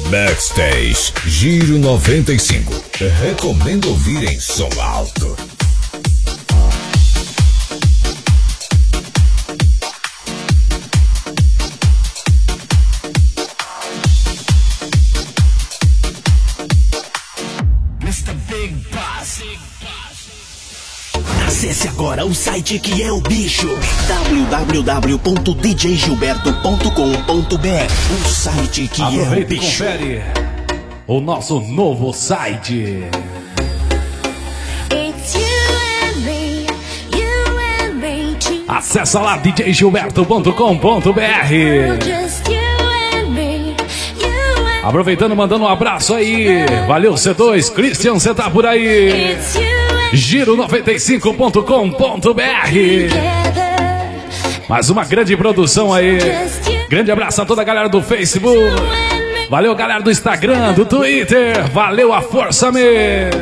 Backstage Giro 95. Recomendo ouvir em som alto. Acesse agora o site que é o bicho, www.djgilberto.com.br. O site que aproveita é o bicho. Confere o nosso novo site. Acesse lá djgilberto.com.br. Aproveitando, mandando um abraço aí. Valeu C2, Christian, você tá por aí. Giro95.com.br. Mais uma grande produção aí. Grande abraço a toda a galera do Facebook. Valeu, galera do Instagram, do Twitter. Valeu a força, me.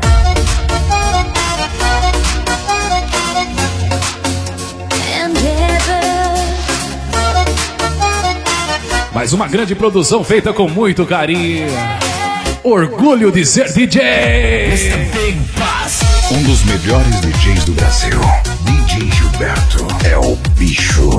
Mais uma grande produção feita com muito carinho. Orgulho de ser DJ. Um dos melhores DJs do Brasil. DJ Gilberto é o bicho.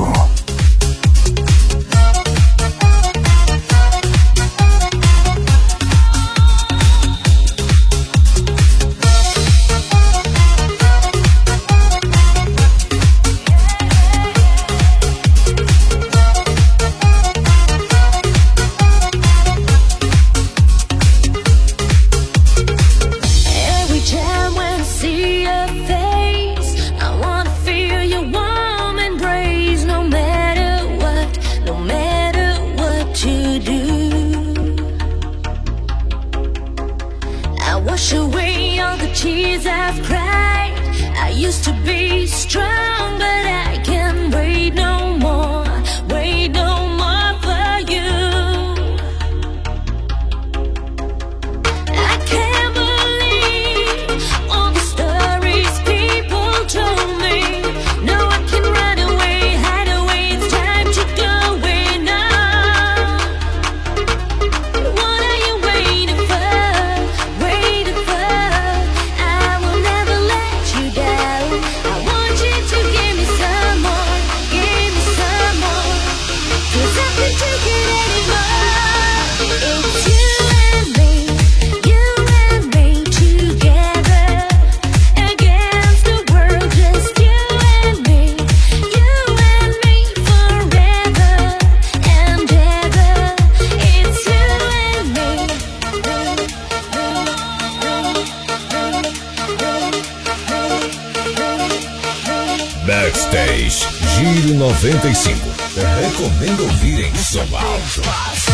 Backstage Giro 95. Recomendo ouvir em som alto.